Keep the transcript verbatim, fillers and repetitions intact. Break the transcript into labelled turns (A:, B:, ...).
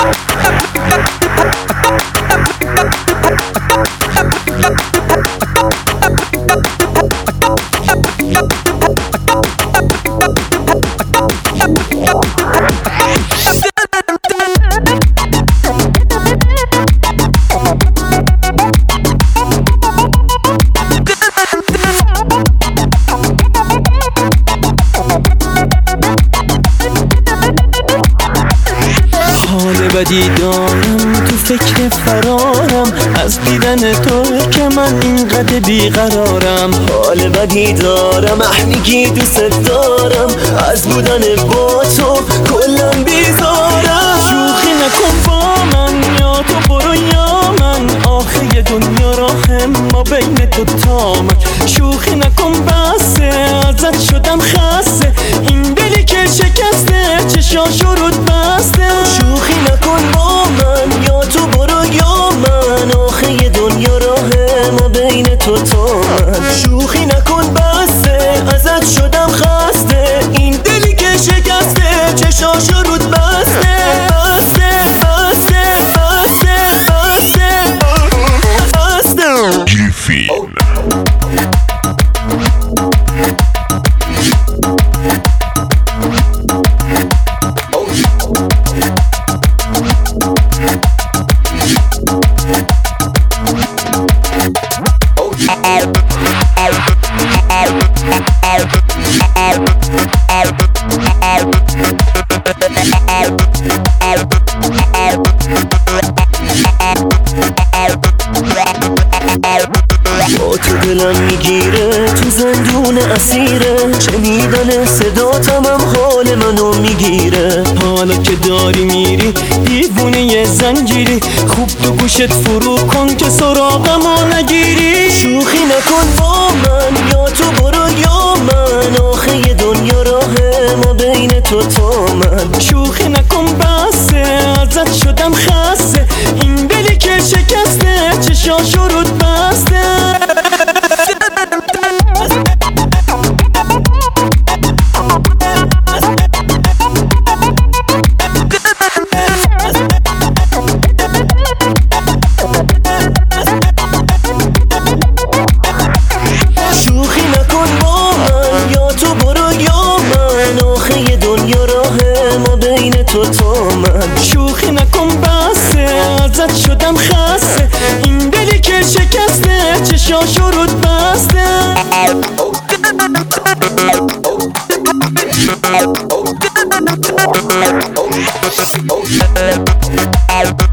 A: بدی دارم تو فکر فرارم از دیدن تو که من اینقدر بیقرارم. حال بدی دارم احنگی دوست دارم از بودن با تو کلم بیزارم. شوخی نکن با من یا تو برو یا من آخه دنیا راهم ما بین تو تا من. شوخی نکن بسه ازت شدم خسته این دلی که شکسته چشاشو رود بسته. شوخی نکن با من یا تو برو یا من آخه دنیا راه ما بین تو تا من. شوخی نکن بسه ازت شدم خسته این دلی که شکسته چشاشو رود بسته بسته بسته بسته بسته بسته.
B: جیفی
A: با تو دلم میگیره تو زندون اسیره شنیدن صداتم هم حال منو میگیره. حالا که داری میری دیوونه یه زنجیری خوب تو گوشت فرو کن که سراغمو نگیری. شوخی نکن با من یا تو برو یا من آخه دنیا راه ما بین تو تا من. شوخی نکن بسه ازت شدم خسته این دلی که شکسته چشاشو رود بسته. شوخی نکن با من یا تو برو یا من آخه دنیا راه ما بین تو تا من. شوخی نکن بسه ازت شدم خسته این دلی که شکسته چشاشو رود بسته.
B: Oh,